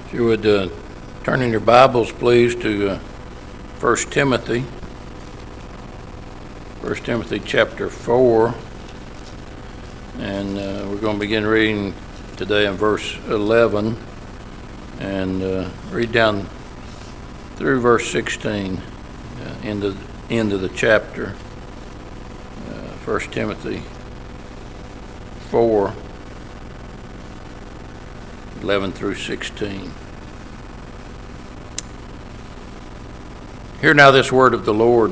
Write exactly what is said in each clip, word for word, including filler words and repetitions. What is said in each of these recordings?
If you would uh, turn in your Bibles, please, to uh, First Timothy. First Timothy chapter four. And uh, we're going to begin reading today in verse eleven and uh, read down through verse sixteen, uh, into the end of the chapter. Uh, First Timothy four, eleven through sixteen. Hear now this word of the Lord.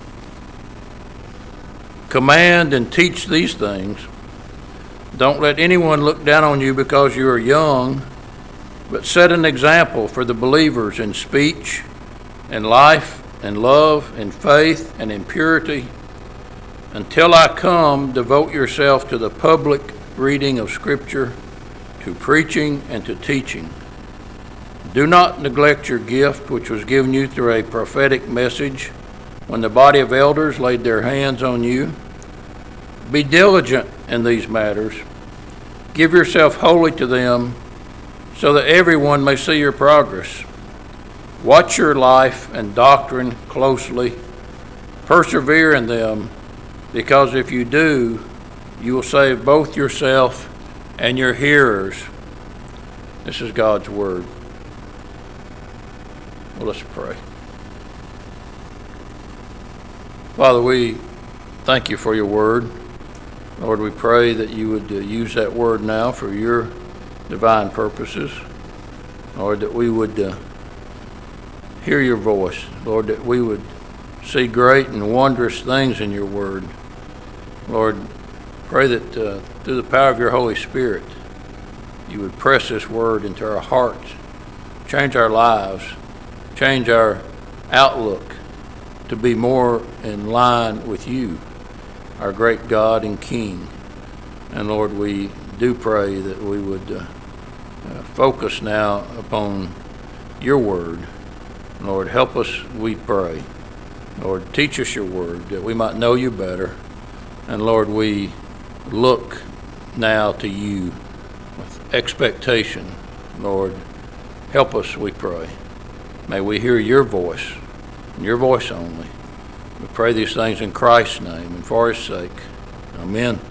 Command and teach these things. Don't let anyone look down on you because you are young, but set an example for the believers in speech, in life, in love, in faith, and in purity. Until I come, devote yourself to the public reading of Scripture, to preaching, and to teaching. Do not neglect your gift, which was given you through a prophetic message, when the body of elders laid their hands on you. Be diligent in these matters. Give yourself wholly to them, so that everyone may see your progress. Watch your life and doctrine closely. Persevere in them, because if you do, you will save both yourself and your hearers. This is God's word. Well, let's pray. Father, we thank you for your word. Lord, we pray that you would uh, use that word now for your divine purposes. Lord, that we would uh, hear your voice. Lord, that we would see great and wondrous things in your word. Lord, pray that uh, through the power of your Holy Spirit, you would press this word into our hearts, change our lives, change our outlook to be more in line with you, our great God and King. And Lord, we do pray that we would uh, uh, focus now upon your word. Lord, help us, we pray. Lord, teach us your word that we might know you better. And Lord, we look now to you with expectation. Lord, help us, we pray. May we hear your voice, and your voice only. We pray these things in Christ's name and for his sake. Amen.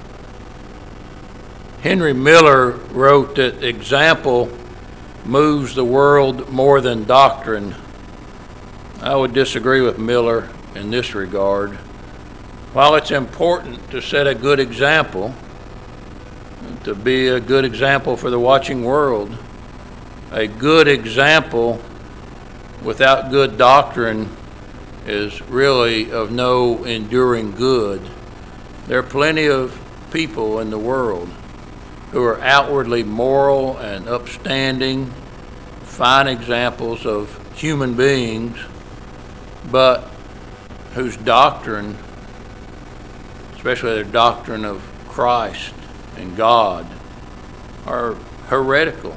Henry Miller wrote that example moves the world more than doctrine. I would disagree with Miller in this regard. While it's important to set a good example, to be a good example for the watching world, a good example without good doctrine is really of no enduring good. There are plenty of people in the world who are outwardly moral and upstanding, fine examples of human beings, but whose doctrine, especially their doctrine of Christ and God, are heretical.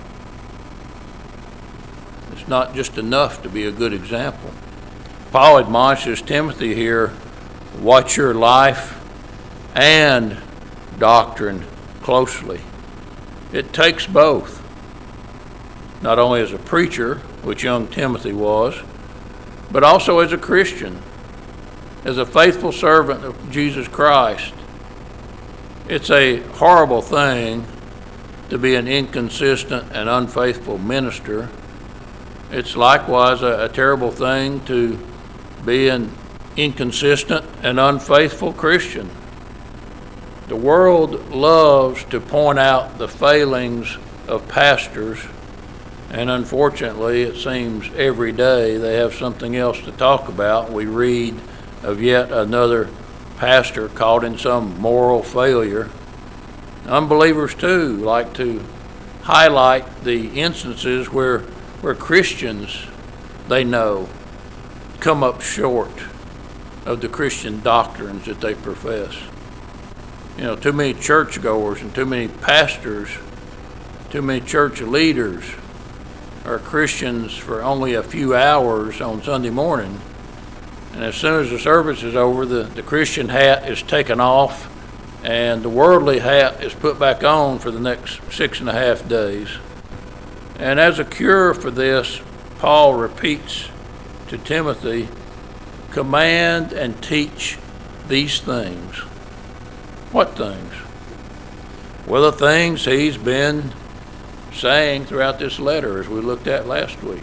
It's not just enough to be a good example. Paul admonishes Timothy here, watch your life and doctrine closely. It takes both, not only as a preacher, which young Timothy was, but also as a Christian, as a faithful servant of Jesus Christ. It's a horrible thing to be an inconsistent and unfaithful minister. It's likewise a, a terrible thing to be an inconsistent and unfaithful Christian. The world loves to point out the failings of pastors, and unfortunately, it seems every day they have something else to talk about. We read of yet another pastor caught in some moral failure. Unbelievers, too, like to highlight the instances where where Christians, they know, come up short of the Christian doctrines that they profess. You know, too many churchgoers and too many pastors, too many church leaders are Christians for only a few hours on Sunday morning. And as soon as the service is over, the, the Christian hat is taken off and the worldly hat is put back on for the next six and a half days. And as a cure for this, Paul repeats to Timothy, command and teach these things. What things? Well, the things he's been saying throughout this letter, as we looked at last week.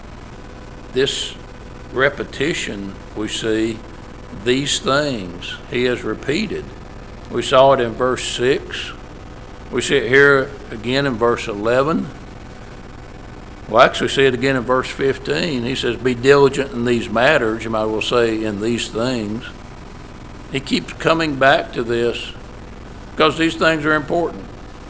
This repetition, we see these things he has repeated. We saw it in verse six. We see it here again in verse eleven. We'll actually see it again in verse fifteen. He says, be diligent in these matters. You might well say in these things. He keeps coming back to this because these things are important.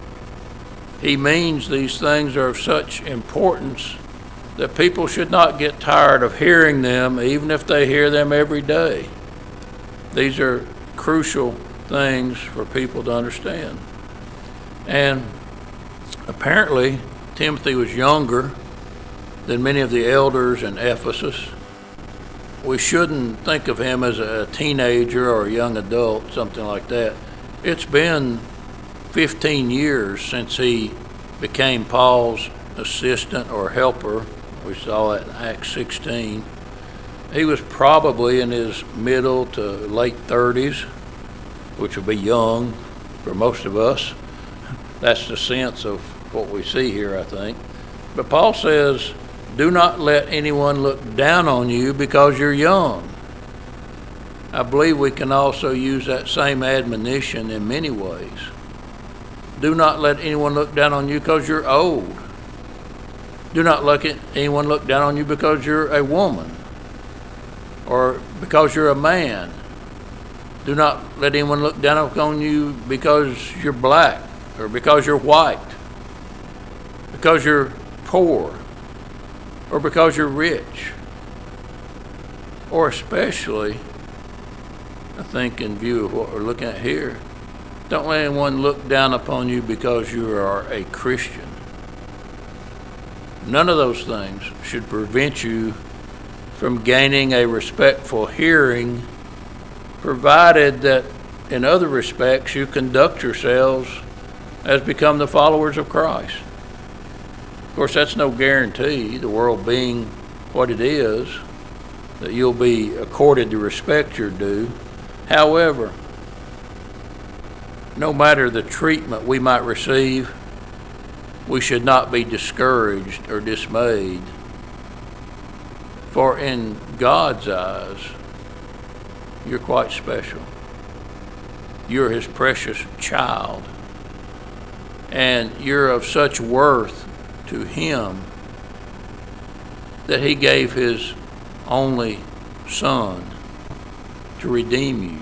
He means these things are of such importance that people should not get tired of hearing them, even if they hear them every day. These are crucial things for people to understand. And apparently, Timothy was younger than many of the elders in Ephesus. We shouldn't think of him as a teenager or a young adult, something like that. It's been fifteen years since he became Paul's assistant or helper. We saw that in Acts sixteen. He was probably in his middle to late thirties, which would be young for most of us. That's the sense of what we see here, I think. But Paul says, do not let anyone look down on you because you're young. I believe we can also use that same admonition in many ways. Do not let anyone look down on you because you're old. Do not let anyone look down on you because you're a woman or because you're a man. Do not let anyone look down on you because you're black or because you're white, because you're poor, or because you're rich. Or especially, I think in view of what we're looking at here, don't let anyone look down upon you because you are a Christian. None of those things should prevent you from gaining a respectful hearing, provided that in other respects you conduct yourselves as become the followers of Christ. Of course, that's no guarantee, the world being what it is, that you'll be accorded the respect you're due. However, no matter the treatment we might receive, we should not be discouraged or dismayed. For in God's eyes, you're quite special. You're his precious child. And you're of such worth to him that he gave his only son to redeem you,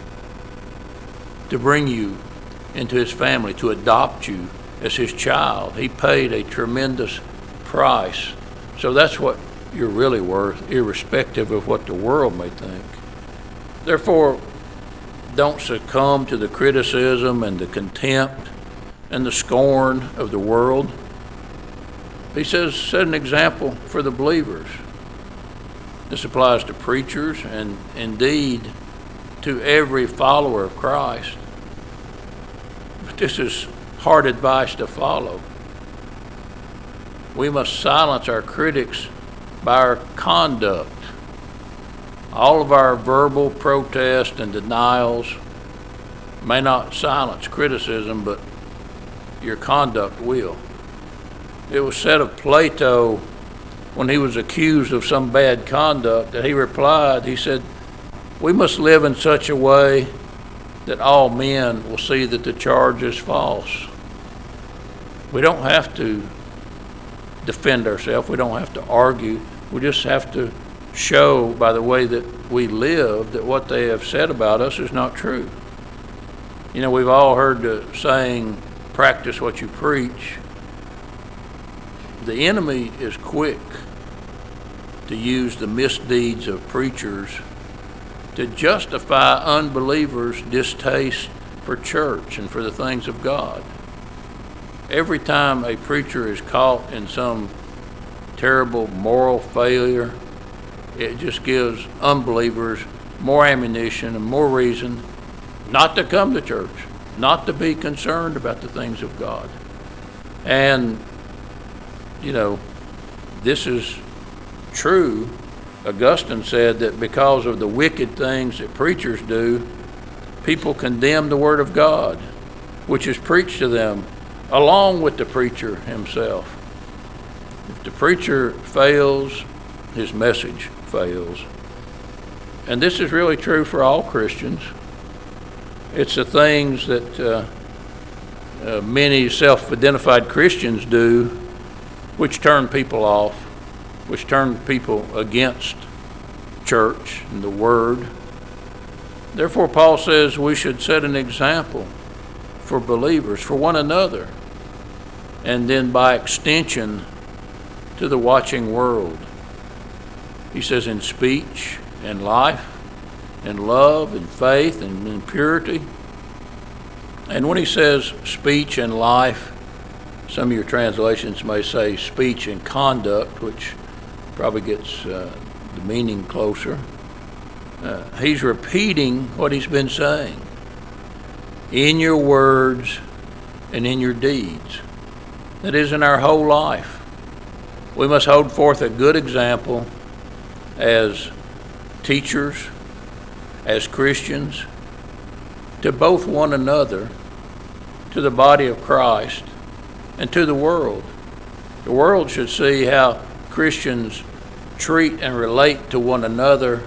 to bring you into his family, to adopt you as his child. He paid a tremendous price. So that's what you're really worth, irrespective of what the world may think. Therefore, don't succumb to the criticism and the contempt and the scorn of the world. He says, set an example for the believers. This applies to preachers and indeed to every follower of Christ. But this is hard advice to follow. We must silence our critics by our conduct. All of our verbal protest and denials may not silence criticism, but your conduct will. It was said of Plato when he was accused of some bad conduct that he replied, he said, we must live in such a way that all men will see that the charge is false. We don't have to defend ourselves. We don't have to argue. We just have to show by the way that we live that what they have said about us is not true. You know, we've all heard the saying, practice what you preach. The enemy is quick to use the misdeeds of preachers to justify unbelievers' distaste for church and for the things of God. Every time a preacher is caught in some terrible moral failure, it just gives unbelievers more ammunition and more reason not to come to church, not to be concerned about the things of God. And you know, this is true. Augustine said that because of the wicked things that preachers do, people condemn the Word of God, which is preached to them along with the preacher himself. If the preacher fails, his message fails. And this is really true for all Christians. It's the things that uh, uh, many self-identified Christians do which turn people off, which turn people against church and the Word. Therefore, Paul says we should set an example for believers, for one another, and then by extension to the watching world. He says in speech and life, in love and faith and in purity. And when he says speech and life, some of your translations may say speech and conduct, which probably gets uh, the meaning closer. Uh, he's repeating what he's been saying in your words and in your deeds. That is, in our whole life. We must hold forth a good example as teachers, as Christians, to both one another, to the body of Christ, and to the world. The world should see how Christians treat and relate to one another,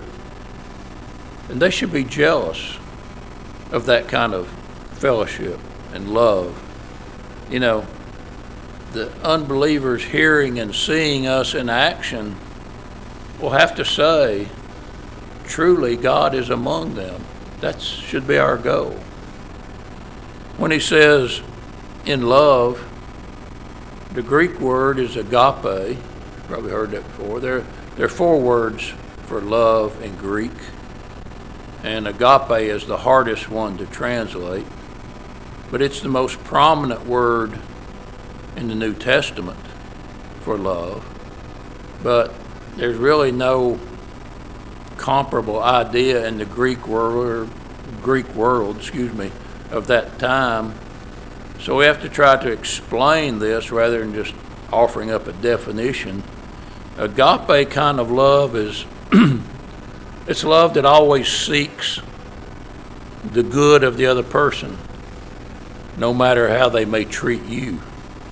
and they should be jealous of that kind of fellowship and love. You know, the unbelievers hearing and seeing us in action will have to say, truly God is among them. That should be our goal. When he says in love, the Greek word is agape. You've probably heard that before. There, there are four words for love in Greek, and agape is the hardest one to translate, but it's the most prominent word in the New Testament for love. But there's really no comparable idea in the Greek world, Greek world, excuse me, of that time. So we have to try to explain this rather than just offering up a definition. Agape kind of love is it's love that always seeks the good of the other person, no matter how they may treat you.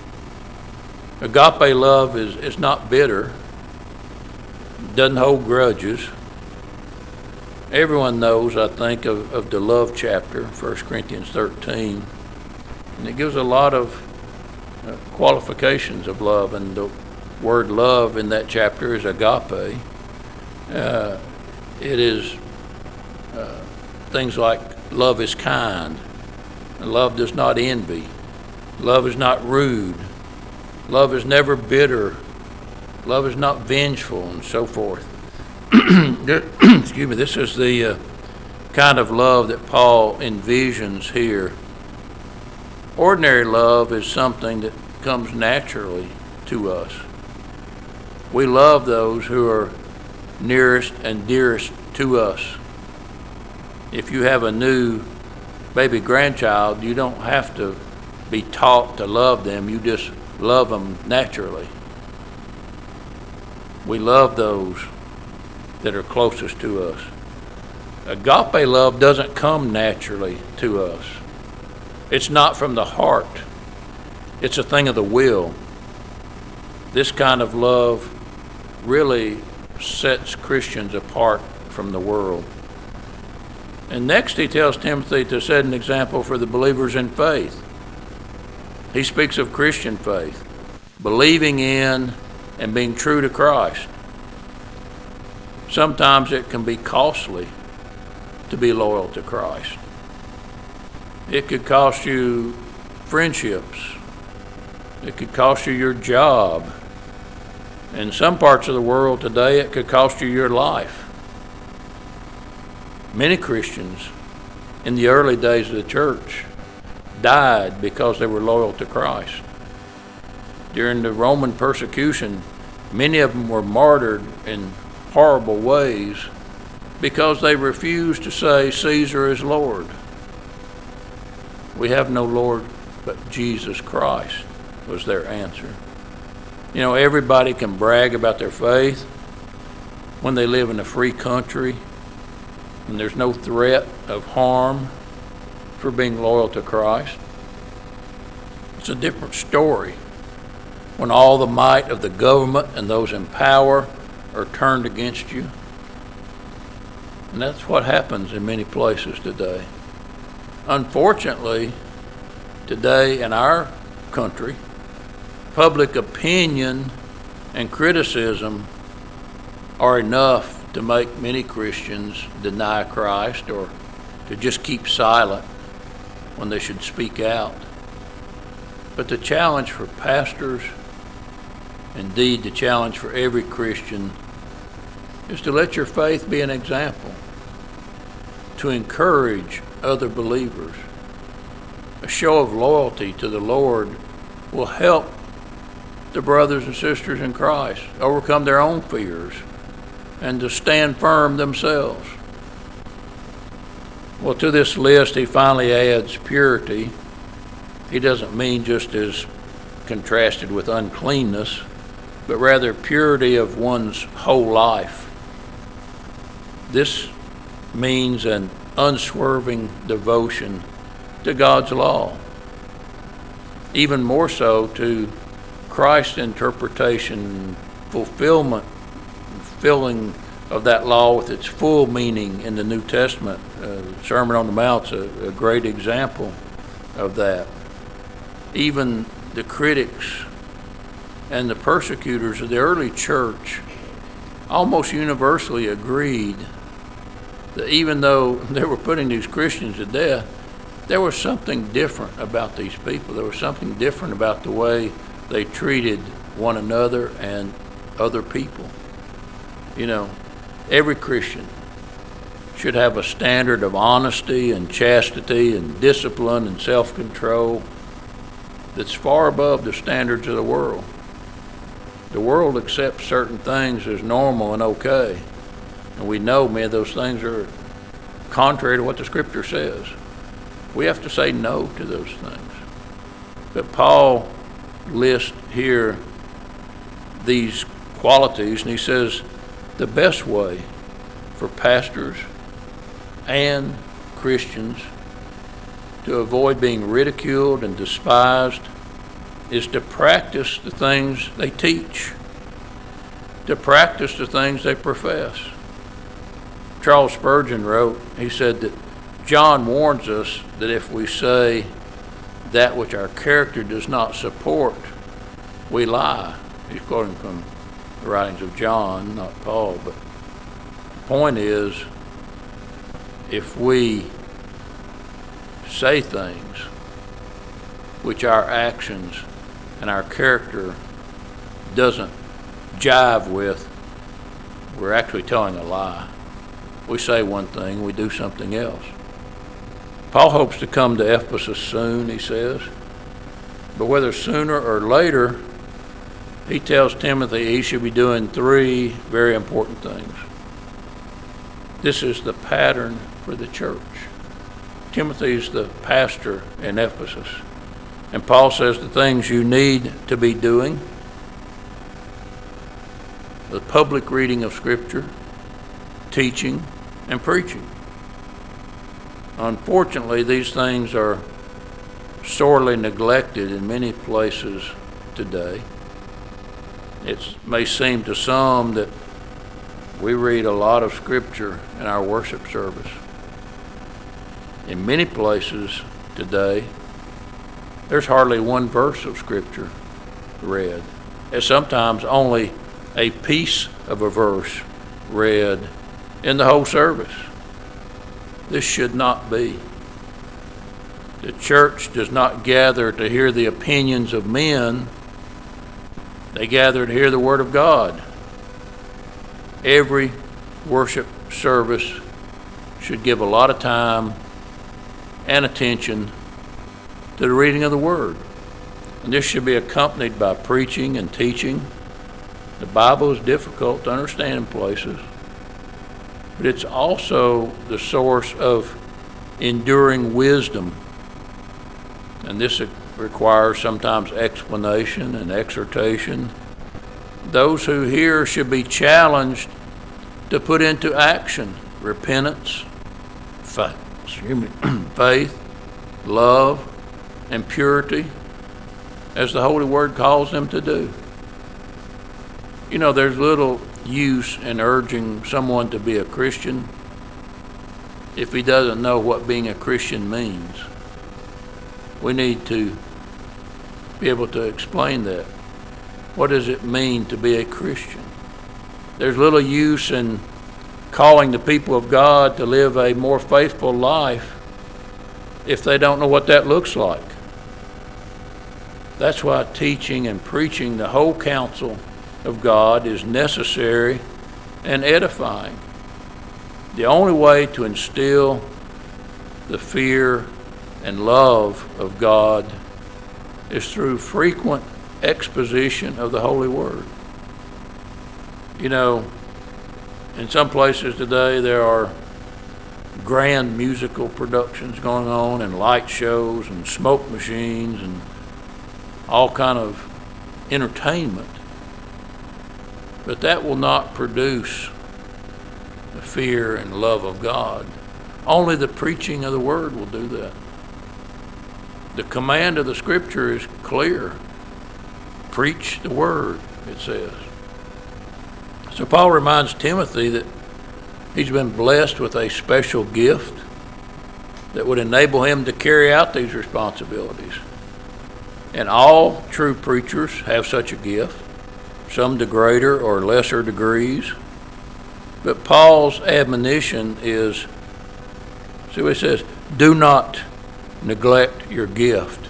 Agape love is, is not bitter, doesn't hold grudges. Everyone knows, I think, of, of the love chapter, First Corinthians thirteen, and it gives a lot of uh, qualifications of love, and the word love in that chapter is agape. Uh, it is uh, things like love is kind, love does not envy, love is not rude, love is never bitter, love is not vengeful, and so forth. Excuse me, this is the uh, kind of love that Paul envisions here. Ordinary love is something that comes naturally to us. We love those who are nearest and dearest to us. If you have a new baby grandchild, you don't have to be taught to love them. You just love them naturally. We love those that are closest to us. Agape love doesn't come naturally to us. It's not from the heart. It's a thing of the will. This kind of love really sets Christians apart from the world. And next he tells Timothy to set an example for the believers in faith. He speaks of Christian faith, believing in and being true to Christ. Sometimes it can be costly to be loyal to Christ. It could cost you friendships. It could cost you your job. In some parts of the world today, it could cost you your life. Many Christians in the early days of the church died because they were loyal to Christ. During the Roman persecution, many of them were martyred in horrible ways because they refused to say Caesar is Lord. We have no Lord but Jesus Christ, was their answer. You know, everybody can brag about their faith when they live in a free country and there's no threat of harm for being loyal to Christ. It's a different story when all the might of the government and those in power are turned against you. And that's what happens in many places today. Unfortunately, today in our country, public opinion and criticism are enough to make many Christians deny Christ or to just keep silent when they should speak out. But the challenge for pastors, indeed the challenge for every Christian, is to let your faith be an example, to encourage other believers. A show of loyalty to the Lord will help the brothers and sisters in Christ overcome their own fears and to stand firm themselves. Well, to this list, he finally adds purity. He doesn't mean just as contrasted with uncleanness, but rather purity of one's whole life. This means an unswerving devotion to God's law, even more so to Christ's interpretation, fulfillment, filling of that law with its full meaning in the New Testament. Uh, Sermon on the Mount's a, a great example of that. Even the critics and the persecutors of the early church almost universally agreed that even though they were putting these Christians to death, there was something different about these people. There was something different about the way they treated one another and other people. You know, every Christian should have a standard of honesty and chastity and discipline and self-control that's far above the standards of the world. The world accepts certain things as normal and okay, and we know many of those things are contrary to what the Scripture says. We have to say no to those things. But Paul lists here these qualities, and he says the best way for pastors and Christians to avoid being ridiculed and despised is to practice the things they teach, to practice the things they profess. Charles Spurgeon wrote, he said that John warns us that if we say that which our character does not support, we lie. He's quoting from the writings of John, not Paul, but the point is, if we say things which our actions and our character doesn't jive with, we're actually telling a lie. We say one thing, we do something else. Paul hopes to come to Ephesus soon, he says, but whether sooner or later, he tells Timothy he should be doing three very important things. This is the pattern for the church. Timothy's the pastor in Ephesus. And Paul says the things you need to be doing: the public reading of Scripture, teaching, and preaching. Unfortunately, these things are sorely neglected in many places today. It may seem to some that we read a lot of Scripture in our worship service. In many places today, there's hardly one verse of Scripture read, and sometimes only a piece of a verse read in the whole service. This should not be. The church does not gather to hear the opinions of men. They gather to hear the Word of God. Every worship service should give a lot of time and attention to the reading of the Word. And this should be accompanied by preaching and teaching. The Bible is difficult to understand in places, but it's also the source of enduring wisdom. And this requires sometimes explanation and exhortation those who hear should be challenged to put into action repentance, faith, love, and purity, as the Holy Word calls them to do. You know, there's little use in urging someone to be a Christian if he doesn't know what being a Christian means. We need to be able to explain that. What does it mean to be a Christian? There's little use in calling the people of God to live a more faithful life if they don't know what that looks like. That's why teaching and preaching the whole counsel of God is necessary and edifying. The only way to instill the fear and love of God is through frequent exposition of the Holy Word. You know, in some places today there are grand musical productions going on and light shows and smoke machines and all kind of entertainment. But that will not produce the fear and love of God. Only the preaching of the Word will do that. The command of the Scripture is clear. Preach the Word, it says. So Paul reminds Timothy that he's been blessed with a special gift that would enable him to carry out these responsibilities. And all true preachers have such a gift, some to greater or lesser degrees. But Paul's admonition is, see what he says, do not neglect your gift.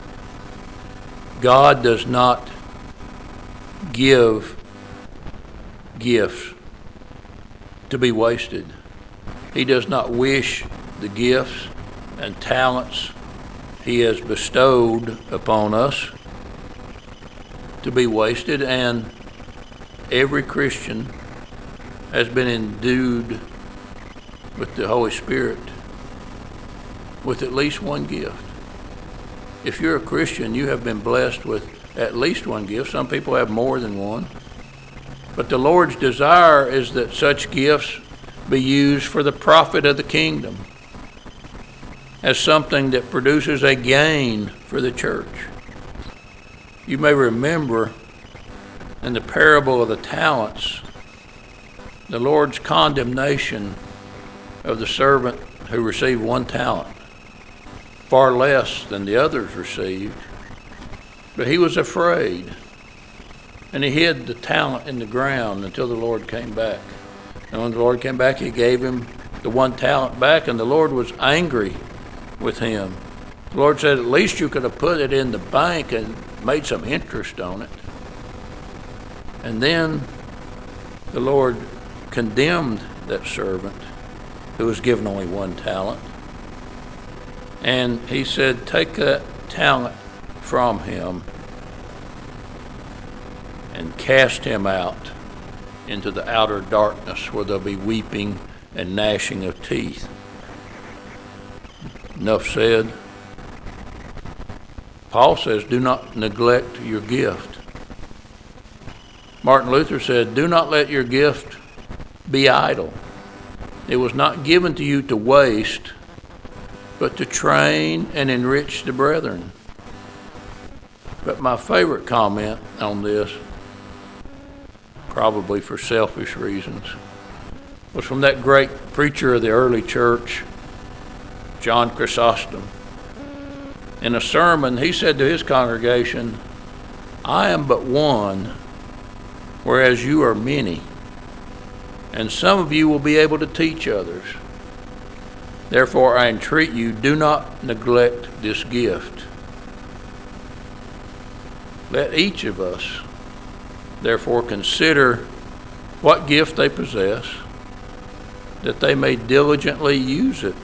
God does not give gifts to be wasted. He does not wish the gifts and talents he has bestowed upon us to be wasted, and every Christian has been endued with the Holy Spirit with at least one gift. If you're a Christian, you have been blessed with at least one gift. Some people have more than one. But the Lord's desire is that such gifts be used for the profit of the kingdom, as something that produces a gain for the church. You may remember in the parable of the talents, the Lord's condemnation of the servant who received one talent, far less than the others received. But he was afraid, and he hid the talent in the ground until the Lord came back. And when the Lord came back, he gave him the one talent back, and the Lord was angry with him. The Lord said, at least you could have put it in the bank and made some interest on it. And then the Lord condemned that servant who was given only one talent. And he said, take that talent from him and cast him out into the outer darkness where there'll be weeping and gnashing of teeth. Enough said. Paul says, do not neglect your gift. Martin Luther said, do not let your gift be idle. It was not given to you to waste, but to train and enrich the brethren. But my favorite comment on this, probably for selfish reasons, was from that great preacher of the early church, John Chrysostom. In a sermon, he said to his congregation, I am but one, whereas you are many, and some of you will be able to teach others. Therefore, I entreat you, do not neglect this gift. Let each of us, therefore, consider what gift they possess, that they may diligently use it.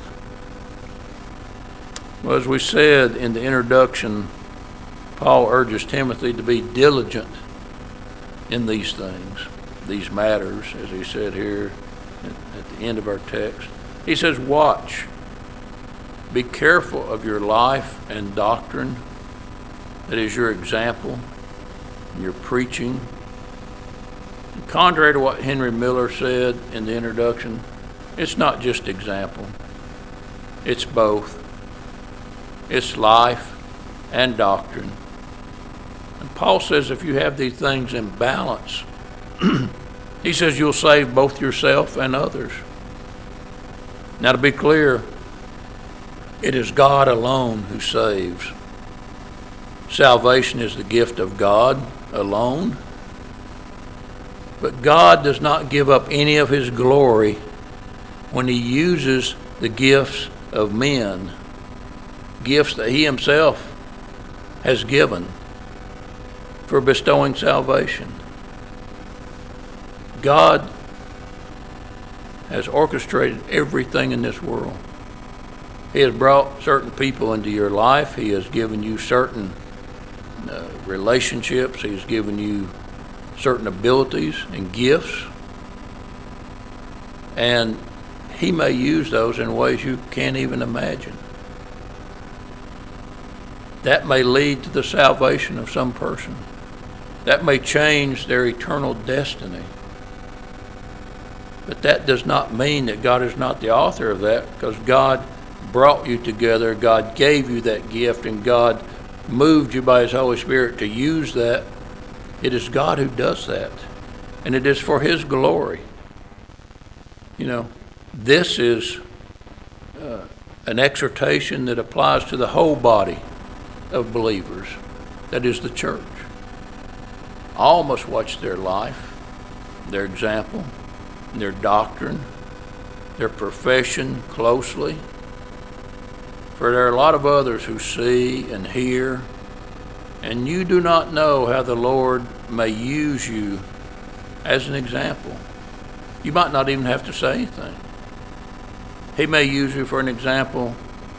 Well, as we said in the introduction, Paul urges Timothy to be diligent in these things, these matters, as he said here at the end of our text. He says, watch, be careful of your life and doctrine, that is your example, your preaching, contrary to what Henry Miller said in the introduction, it's not just example. It's both. It's life and doctrine. And Paul says if you have these things in balance, he says you'll save both yourself and others. Now, to be clear, it is God alone who saves. Salvation is the gift of God alone. But God does not give up any of his glory when he uses the gifts of men, gifts that he himself has given for bestowing salvation. God has orchestrated everything in this world. He has brought certain people into your life. He has given you certain uh, relationships. He's given you certain abilities and gifts. And he may use those in ways you can't even imagine. That may lead to the salvation of some person. That may change their eternal destiny. But that does not mean that God is not the author of that, because God brought you together, God gave you that gift, and God moved you by his Holy Spirit to use that. It is God who does that, and it is for his glory. You know, this is uh, an exhortation that applies to the whole body of believers, that is the church. All must watch their life, their example, their doctrine, their profession closely. For there are a lot of others who see and hear, and you do not know how the Lord may use you as an example. You might not even have to say anything. He may use you for an example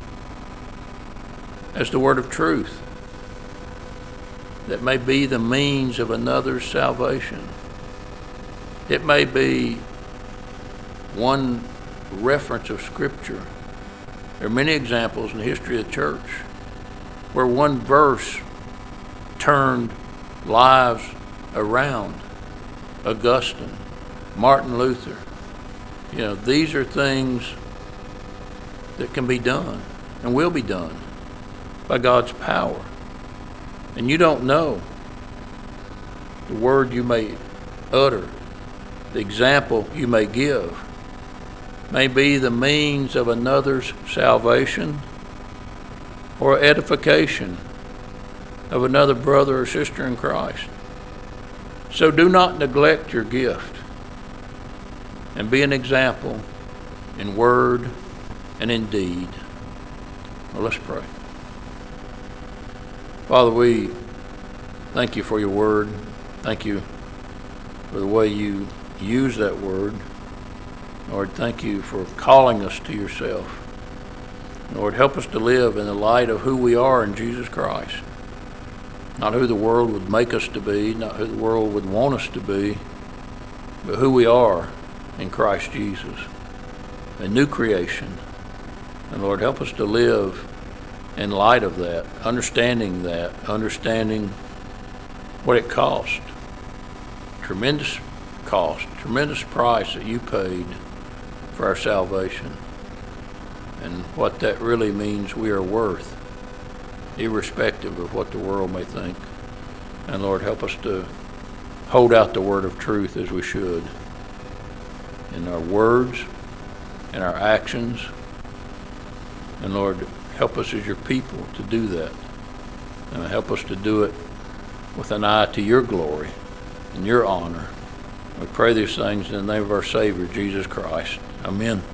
as the word of truth that may be the means of another's salvation. It may be one reference of Scripture. There are many examples in the history of the church where one verse turned lives around. Augustine, Martin Luther. You know, these are things that can be done and will be done by God's power. And you don't know the word you may utter, the example you may give, may be the means of another's salvation or edification of another brother or sister in Christ. So do not neglect your gift, and be an example in word and in deed. Well, let's pray. Father, we thank you for your word. Thank you for the way you use that word. Lord, thank you for calling us to yourself. Lord, help us to live in the light of who we are in Jesus Christ. Not who the world would make us to be, not who the world would want us to be, but who we are in Christ Jesus, a new creation. And Lord, help us to live in light of that, understanding that, understanding what it cost. Tremendous cost, tremendous price that you paid for our salvation, and what that really means we are worth, irrespective of what the world may think. And Lord, help us to hold out the word of truth as we should in our words, in our actions. And Lord, help us as your people to do that. And help us to do it with an eye to your glory and your honor. We pray these things in the name of our Savior, Jesus Christ. Amen.